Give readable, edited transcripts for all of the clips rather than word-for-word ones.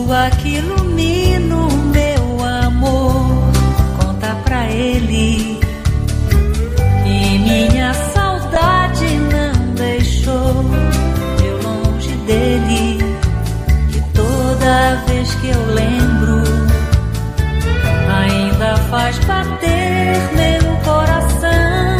Lua que ilumina o meu amor, conta pra ele que minha saudade não deixou eu longe dele, que toda vez que eu lembro ainda faz bater meu coração.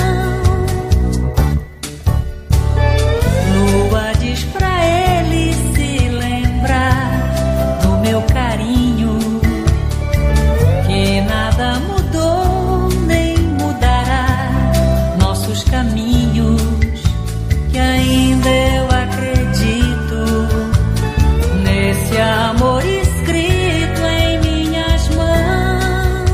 Lua diz pra ele se lembrar do meu carinho, que nada mudou nem mudará nossos caminhos, que ainda eu acredito nesse amor escrito em minhas mãos.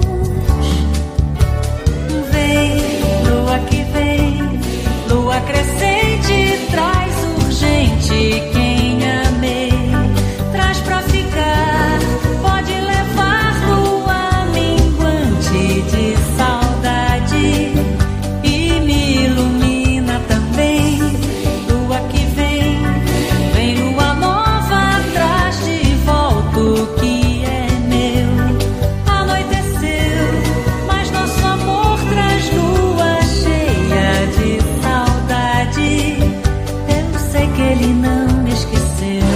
Vem, lua que vem, lua crescente, traz urgente quem amei, traz pra ficar, pode levar lua minguante de saudade e me ilumina também. Lua que vem, vem lua nova, traz de volta o que é meu. Anoiteceu, mas nosso amor traz lua cheia de saudade. Eu sei que ele não me esqueceu.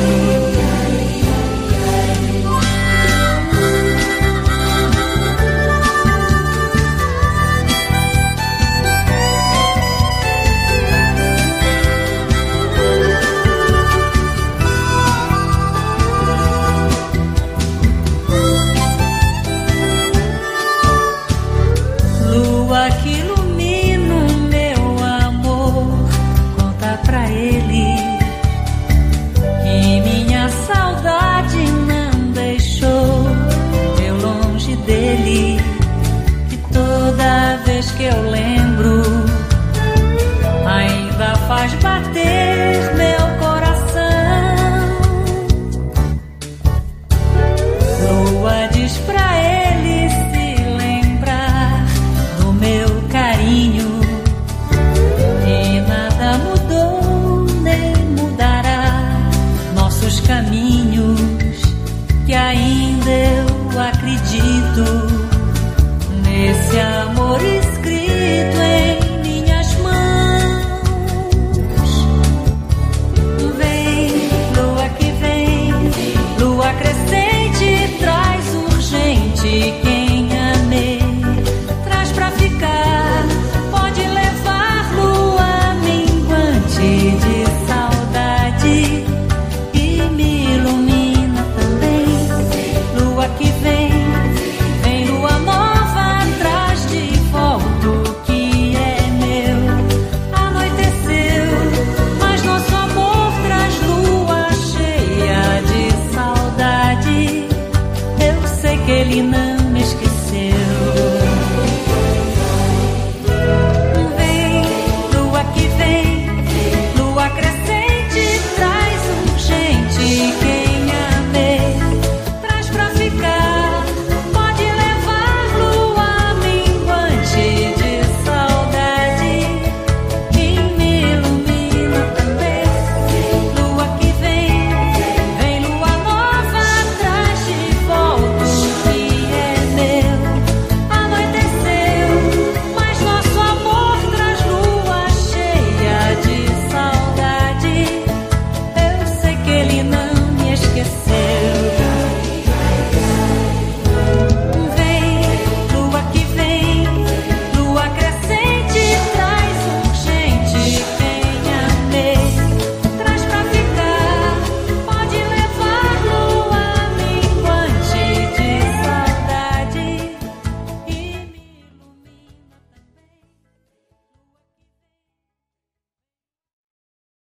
Lua que ilumina o meu amor, conta pra ele que minha saudade não deixou eu longe dele, que toda vez que eu lembro ainda faz bater meu coração. Lua diz pra ele se lembrar do meu carinho, que nada mudou nem mudará nossos caminhos, que ainda eu acredito